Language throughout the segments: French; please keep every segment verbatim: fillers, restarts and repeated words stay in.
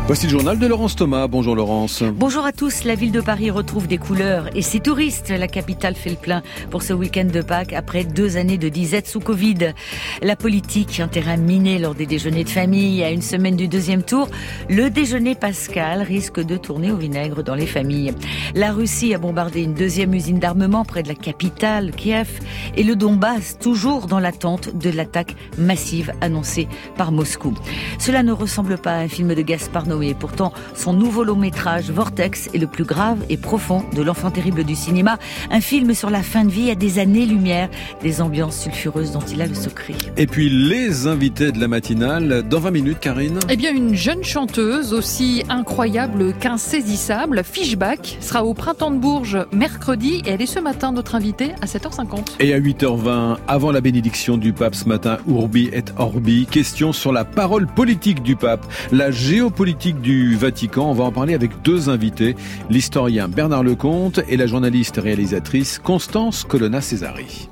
Voici le journal de Laurence Thomas. Bonjour Laurence. Bonjour à tous. La ville de Paris retrouve des couleurs et ses touristes. La capitale fait le plein pour ce week-end de Pâques après deux années de disette sous Covid. La politique, un terrain miné lors des déjeuners de famille. À une semaine du deuxième tour, le déjeuner pascal risque de tourner au vinaigre dans les familles. La Russie a bombardé une deuxième usine d'armement près de la capitale, Kiev. Et le Donbass, toujours dans l'attente de l'attaque massive annoncée par Moscou. Cela ne ressemble pas à un film de Gaspard Noé. Et pourtant, son nouveau long métrage Vortex est le plus grave et profond de l'enfant terrible du cinéma. Un film sur la fin de vie à des années-lumière, des ambiances sulfureuses dont il a le secret. Et puis les invités de la matinale, dans vingt minutes, Karine. Eh bien, une jeune chanteuse aussi incroyable qu'insaisissable, Fishback, sera au Printemps de Bourges mercredi et elle est ce matin notre invitée à sept heures cinquante. Et à huit heures vingt, avant la bénédiction du pape ce matin, Urbi et Orbi, question sur la parole politique du pape, la géopolitique du Vatican. On va en parler avec deux invités, l'historien Bernard Lecomte et la journaliste réalisatrice Constance Colonna-Césari.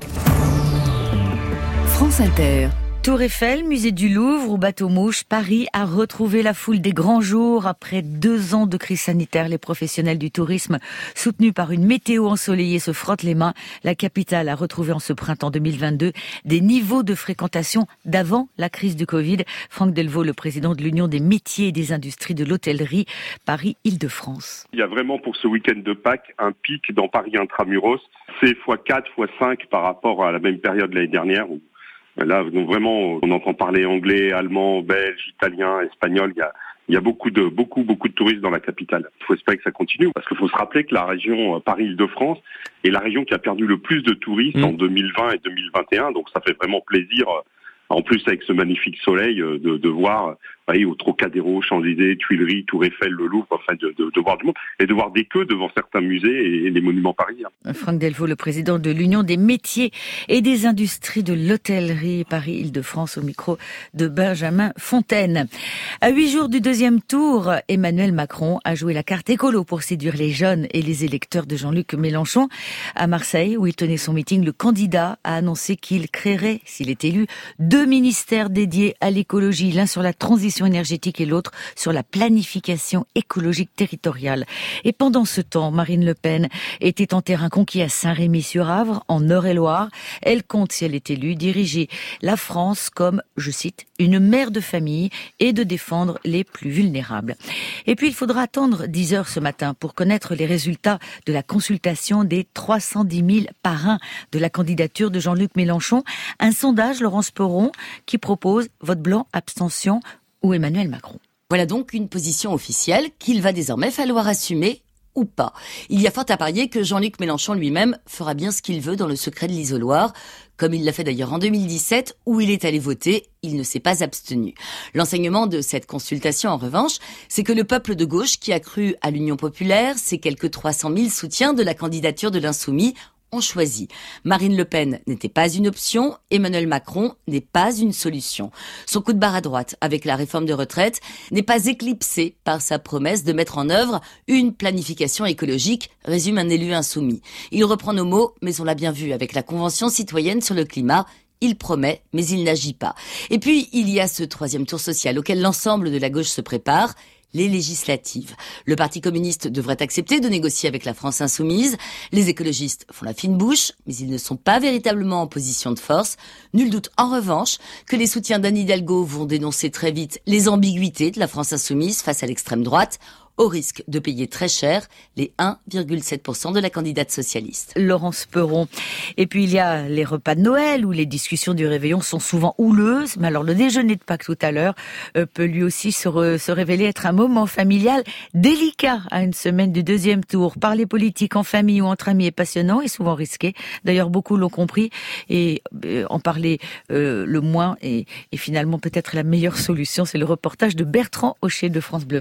France Inter. Tour Eiffel, musée du Louvre ou bateau-mouche, Paris a retrouvé la foule des grands jours. Après deux ans de crise sanitaire, les professionnels du tourisme, soutenus par une météo ensoleillée, se frottent les mains. La capitale a retrouvé en ce printemps deux mille vingt-deux des niveaux de fréquentation d'avant la crise du Covid. Franck Delvaux, le président de l'Union des métiers et des industries de l'hôtellerie, Paris-Île-de-France. Il y a vraiment pour ce week-end de Pâques un pic dans Paris intramuros. C'est fois quatre, fois cinq par rapport à la même période l'année dernière. Là, donc vraiment, on entend parler anglais, allemand, belge, italien, espagnol. Il y a, il y a beaucoup de, beaucoup, beaucoup de touristes dans la capitale. Il faut espérer que ça continue, parce qu'il faut se rappeler que la région Paris-Île-de-France est la région qui a perdu le plus de touristes mmh. en deux mille vingt et deux mille vingt et un. Donc, ça fait vraiment plaisir, en plus avec ce magnifique soleil, de, de voir, voyez, au Trocadéro, Champs-Élysées, Tuileries, Tour Eiffel, le Louvre, enfin, de, de, de voir du monde et de voir des queues devant certains musées et, et les monuments parisiens. Franck Delvaux, le président de l'Union des métiers et des industries de l'hôtellerie Paris-Île-de-France, au micro de Benjamin Fontaine. À huit jours du deuxième tour, Emmanuel Macron a joué la carte écolo pour séduire les jeunes et les électeurs de Jean-Luc Mélenchon. À Marseille, où il tenait son meeting, le candidat a annoncé qu'il créerait, s'il est élu, deux ministères dédiés à l'écologie, l'un sur la transition énergétique et l'autre sur la planification écologique territoriale. Et pendant ce temps, Marine Le Pen était en terrain conquis à Saint-Rémy-sur-Avre, en Eure-et-Loire. Elle compte, si elle est élue, diriger la France comme, je cite, une mère de famille et de défendre les plus vulnérables. Et puis, il faudra attendre dix heures ce matin pour connaître les résultats de la consultation des trois cent dix mille parrains de la candidature de Jean-Luc Mélenchon. Un sondage, Laurence Perron, qui propose vote blanc, abstention ou Emmanuel Macron. Voilà donc une position officielle qu'il va désormais falloir assumer ou pas. Il y a fort à parier que Jean-Luc Mélenchon lui-même fera bien ce qu'il veut dans le secret de l'isoloir, comme il l'a fait d'ailleurs en deux mille dix-sept, où il est allé voter, il ne s'est pas abstenu. L'enseignement de cette consultation, en revanche, c'est que le peuple de gauche qui a cru à l'Union populaire, ses quelques trois cent mille soutiens de la candidature de l'Insoumis, ont choisi. Marine Le Pen n'était pas une option, Emmanuel Macron n'est pas une solution. Son coup de barre à droite avec la réforme de retraite n'est pas éclipsé par sa promesse de mettre en œuvre une planification écologique, résume un élu insoumis. Il reprend nos mots, mais on l'a bien vu avec la Convention citoyenne sur le climat. Il promet, mais il n'agit pas. Et puis, il y a ce troisième tour social auquel l'ensemble de la gauche se prépare, les législatives. Le Parti communiste devrait accepter de négocier avec la France insoumise. Les écologistes font la fine bouche, mais ils ne sont pas véritablement en position de force. Nul doute, en revanche, que les soutiens d'Anne Hidalgo vont dénoncer très vite les ambiguïtés de la France insoumise face à l'extrême droite, au risque de payer très cher les un virgule sept pour cent de la candidate socialiste. Laurence Perron. Et puis il y a les repas de Noël où les discussions du réveillon sont souvent houleuses. Mais alors le déjeuner de Pâques tout à l'heure euh, peut lui aussi se, re, se révéler être un moment familial délicat à une semaine du deuxième tour. Parler politique en famille ou entre amis est passionnant et souvent risqué. D'ailleurs beaucoup l'ont compris et euh, en parler euh, le moins est, est finalement peut-être la meilleure solution. C'est le reportage de Bertrand Hocher de France Bleu Maine.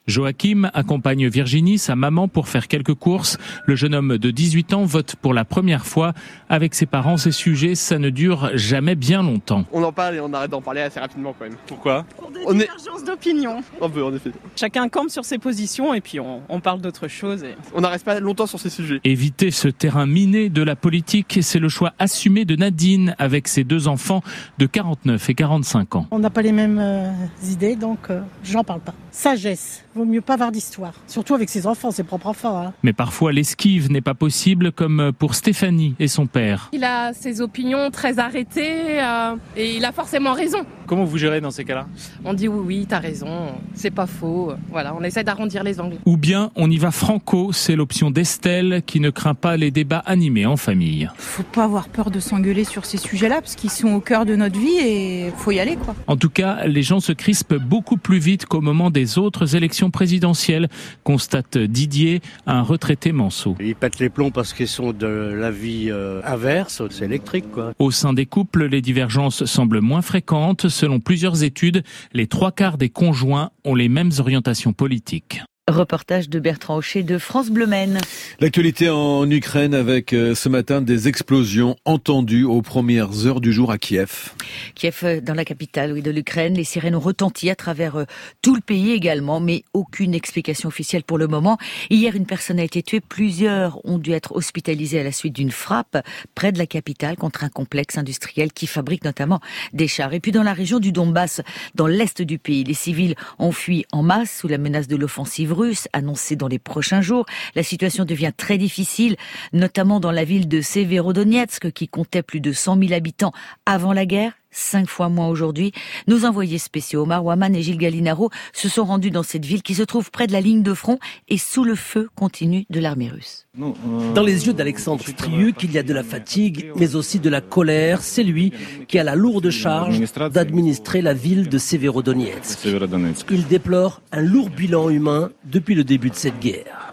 Joachim accompagne Virginie, sa maman, pour faire quelques courses. Le jeune homme de dix-huit ans vote pour la première fois. Avec ses parents, ces sujets, ça ne dure jamais bien longtemps. On en parle et on arrête d'en parler assez rapidement quand même. Pourquoi ? Pour des divergences est... d'opinion. Un peu, en effet. Chacun campe sur ses positions et puis on, on parle d'autre chose. Et... On n'en reste pas longtemps sur ces sujets. Éviter ce terrain miné de la politique, c'est le choix assumé de Nadine avec ses deux enfants de quarante-neuf et quarante-cinq ans. On n'a pas les mêmes euh, idées, donc euh, j'en parle pas. Sagesse, vaut mieux pas avoir d'histoire. Surtout avec ses enfants, ses propres enfants. Hein. Mais parfois l'esquive n'est pas possible, comme pour Stéphanie et son père. Il a ses opinions très arrêtées euh, et il a forcément raison. Comment vous gérez dans ces cas-là ? On dit oui, oui, t'as raison, c'est pas faux. Voilà, on essaie d'arrondir les angles. Ou bien on y va franco, c'est l'option d'Estelle qui ne craint pas les débats animés en famille. Faut pas avoir peur de s'engueuler sur ces sujets-là parce qu'ils sont au cœur de notre vie et faut y aller quoi. En tout cas, les gens se crispent beaucoup plus vite qu'au moment des autres élections présidentielles, constate Didier, un retraité manceau. Ils pètent les plombs parce qu'ils sont de l'avis euh, inverse, c'est électrique quoi. Au sein des couples, les divergences semblent moins fréquentes. Selon plusieurs études, les trois quarts des conjoints ont les mêmes orientations politiques. Reportage de Bertrand Hocher de France Bleu Maine. L'actualité en Ukraine avec euh, ce matin des explosions entendues aux premières heures du jour à Kiev. Kiev, dans la capitale oui, de l'Ukraine, les sirènes ont retenti à travers euh, tout le pays également, mais aucune explication officielle pour le moment. Hier, une personne a été tuée, plusieurs ont dû être hospitalisés à la suite d'une frappe près de la capitale contre un complexe industriel qui fabrique notamment des chars. Et puis dans la région du Donbass, dans l'est du pays, les civils ont fui en masse sous la menace de l'offensive russe annoncée dans les prochains jours. La situation devient très difficile, notamment dans la ville de Severodonetsk qui comptait plus de cent mille habitants avant la guerre. Cinq fois moins aujourd'hui. Nos envoyés spéciaux Omar Waman et Gilles Gallinaro se sont rendus dans cette ville qui se trouve près de la ligne de front et sous le feu continu de l'armée russe. Dans les yeux d'Alexandre Striuk, il y a de la fatigue, mais aussi de la colère. C'est lui qui a la lourde charge d'administrer la ville de Severodonetsk. Il déplore un lourd bilan humain depuis le début de cette guerre.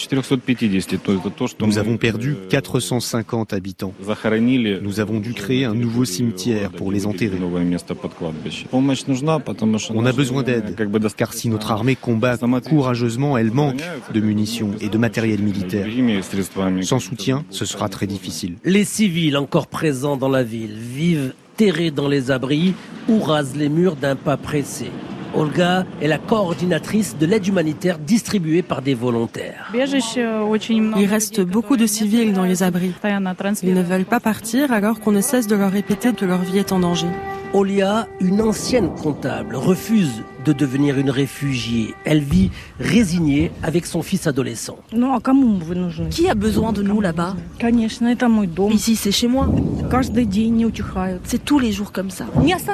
Nous avons perdu quatre cent cinquante habitants. Nous avons dû créer un nouveau cimetière pour les enterrer. On a besoin d'aide, car si notre armée combat courageusement, elle manque de munitions et de matériel militaire. Sans soutien, ce sera très difficile. Les civils encore présents dans la ville vivent terrés dans les abris ou rasent les murs d'un pas pressé. Olga est la coordinatrice de l'aide humanitaire distribuée par des volontaires. Il reste beaucoup de civils dans les abris. Ils ne veulent pas partir alors qu'on ne cesse de leur répéter que leur vie est en danger. Olia, une ancienne comptable, refuse de devenir une réfugiée. Elle vit résignée avec son fils adolescent. Qui a besoin de nous là-bas ? Ici, c'est chez moi. C'est tous les jours comme ça.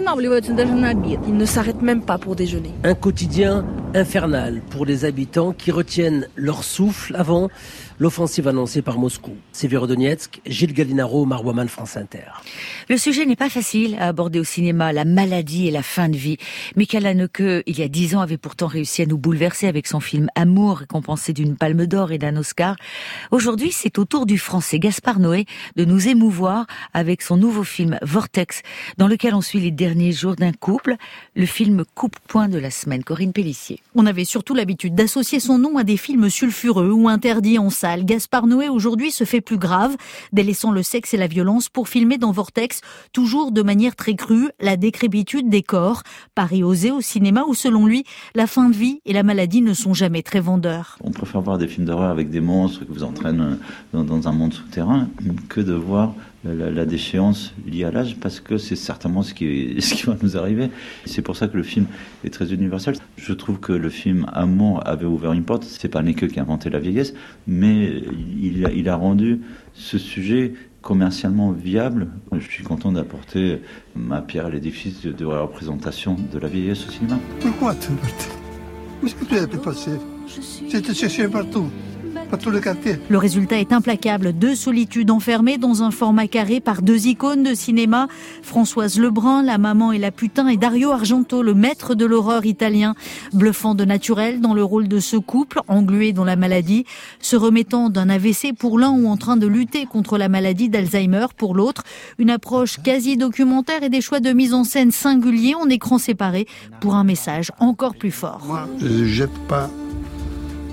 Ils ne s'arrêtent même pas pour déjeuner. Un quotidien infernal pour les habitants qui retiennent leur souffle avant l'offensive annoncée par Moscou. Severodonetsk, Gilles Gallinaro, Marwaman, France Inter. Le sujet n'est pas facile à aborder au cinéma, la maladie et la fin de vie. Michael Haneke, il y a dix ans, avait pourtant réussi à nous bouleverser avec son film Amour, récompensé d'une Palme d'Or et d'un Oscar. Aujourd'hui, c'est au tour du Français Gaspard Noé de nous émouvoir avec son nouveau film Vortex, dans lequel on suit les derniers jours d'un couple. Le film coupe-point de la semaine. Corinne Pellissier. On avait surtout l'habitude d'associer son nom à des films sulfureux ou interdits en salle. Gaspard Noé aujourd'hui se fait plus grave, délaissant le sexe et la violence pour filmer dans Vortex, toujours de manière très crue, la décrépitude des corps. Pari osé au cinéma où, selon lui, la fin de vie et la maladie ne sont jamais très vendeurs. On préfère voir des films d'horreur avec des monstres qui vous entraînent dans, dans un monde souterrain que de voir la, la déchéance liée à l'âge, parce que c'est certainement ce qui, ce qui va nous arriver. C'est pour ça que le film est très universel. Je trouve que le film Amour avait ouvert une porte. C'est pas Haneke qui a inventé la vieillesse, mais il a, il a rendu ce sujet commercialement viable. Je suis content d'apporter ma pierre à l'édifice de, de la représentation de la vieillesse au cinéma. Pourquoi tu Qu'est-ce que tu as pu passer? J'étais cherché partout. Le, le résultat est implacable. Deux solitudes enfermées dans un format carré par deux icônes de cinéma. Françoise Lebrun, la maman et la putain, et Dario Argento, le maître de l'horreur italien. Bluffant de naturel dans le rôle de ce couple, englué dans la maladie, se remettant d'un A V C pour l'un ou en train de lutter contre la maladie d'Alzheimer pour l'autre. Une approche quasi documentaire et des choix de mise en scène singuliers en écran séparé pour un message encore plus fort. Moi, je ne jette pas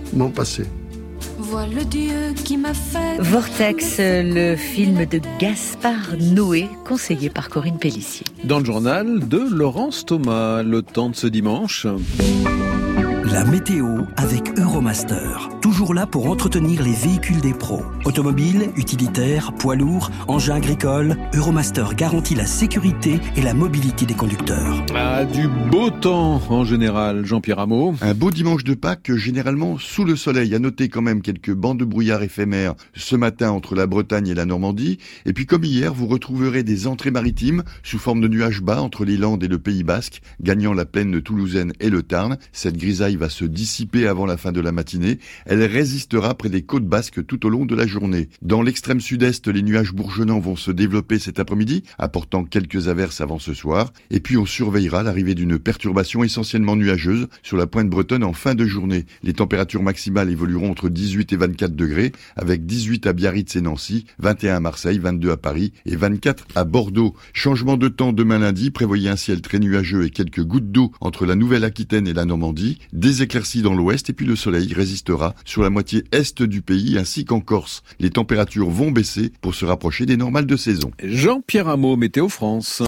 mon passé. Le Dieu qui m'a fait Vortex, le film de Gaspard Noé, conseillé par Corinne Pélissier. Dans le journal de Laurence Thomas, le temps de ce dimanche. La météo avec Euromaster. Toujours là pour entretenir les véhicules des pros. Automobiles, utilitaires, poids lourds, engins agricoles, Euromaster garantit la sécurité et la mobilité des conducteurs. Ah, du beau temps en général, Jean-Pierre Hameau. Un beau dimanche de Pâques, généralement sous le soleil. À noter quand même quelques bancs de brouillard éphémères ce matin entre la Bretagne et la Normandie. Et puis comme hier, vous retrouverez des entrées maritimes sous forme de nuages bas entre les Landes et le Pays Basque, gagnant la plaine toulousaine et le Tarn. Cette grisaille va se dissiper avant la fin de la matinée. Elle résistera près des côtes basques tout au long de la journée. Dans l'extrême sud-est, les nuages bourgeonnants vont se développer cet après-midi, apportant quelques averses avant ce soir. Et puis on surveillera l'arrivée d'une perturbation essentiellement nuageuse sur la pointe bretonne en fin de journée. Les températures maximales évolueront entre dix-huit et vingt-quatre degrés, avec dix-huit à Biarritz et Nancy, vingt et un à Marseille, vingt-deux à Paris et vingt-quatre à Bordeaux. Changement de temps demain lundi, prévoyez un ciel très nuageux et quelques gouttes d'eau entre la Nouvelle-Aquitaine et la Normandie. Des éclaircies dans l'ouest et puis le soleil résistera sur la moitié est du pays ainsi qu'en Corse. Les températures vont baisser pour se rapprocher des normales de saison. Jean-Pierre Hameau, Météo France.